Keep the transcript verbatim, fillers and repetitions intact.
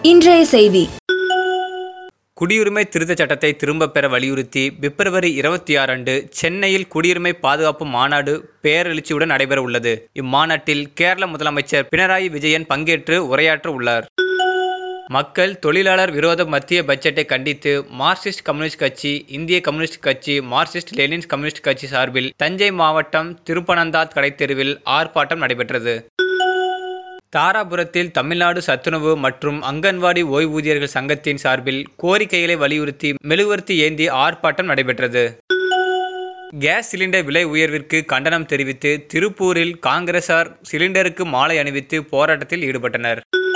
இன்றைய செய்தி. குடியுரிமை திருத்த சட்டத்தை திரும்பப் பெற வலியுறுத்தி பிப்ரவரி இருபத்தி ஆறு அன்று சென்னையில் குடியுரிமை பாதுகாப்பு மாநாடு பேரெழுச்சியுடன் நடைபெற உள்ளது. இம்மாநாட்டில் கேரள முதலமைச்சர் பினராயி விஜயன் பங்கேற்று உரையாற்ற உள்ளார். மக்கள் தொழிலாளர் விரோத மத்திய பட்ஜெட்டை கண்டித்து மார்க்சிஸ்ட் கம்யூனிஸ்ட் கட்சி, இந்திய கம்யூனிஸ்ட் கட்சி, மார்க்சிஸ்ட் லெனின் கம்யூனிஸ்ட் கட்சி சார்பில் தஞ்சை மாவட்டம் திருப்பனந்தாள் கடைத்தெருவில் ஆர்ப்பாட்டம் நடைபெற்றது. தாராபுரத்தில் தமிழ்நாடு சத்துணவு மற்றும் அங்கன்வாடி ஓய்வூதியர்கள் சங்கத்தின் சார்பில் கோரிக்கைகளை வலியுறுத்தி மெழுகுவர்த்தி ஏந்தி ஆர்ப்பாட்டம் நடைபெற்றது. கேஸ் சிலிண்டர் விலை உயர்விற்கு கண்டனம் தெரிவித்து திருப்பூரில் காங்கிரசார் சிலிண்டருக்கு மாலை அணிவித்து போராட்டத்தில் ஈடுபட்டனர்.